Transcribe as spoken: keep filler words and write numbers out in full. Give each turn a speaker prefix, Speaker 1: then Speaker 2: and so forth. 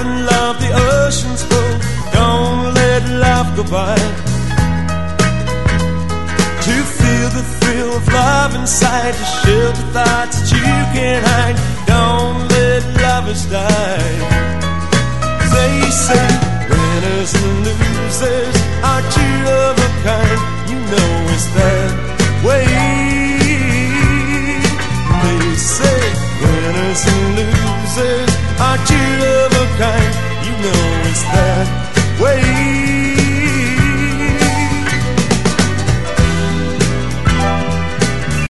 Speaker 1: and love the oceans go. Don't let love go by. To feel the thrill of love inside, to shield the thoughts that you can't hide. Don't let lovers die.